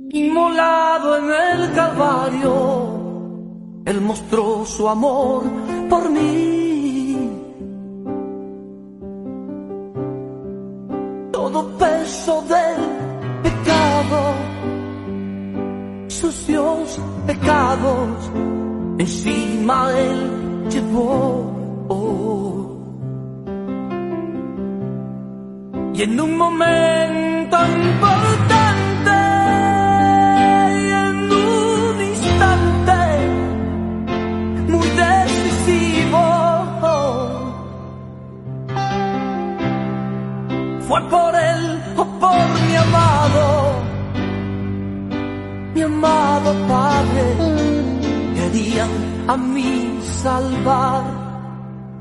Inmolado en el Calvario, Él mostró su amor por mí. Todo peso del pecado, sucios pecados, encima Él llevó. Y en un momento importante, y en un instante muy decisivo, fue por Él o por mi amado Padre, querían a mí salvar.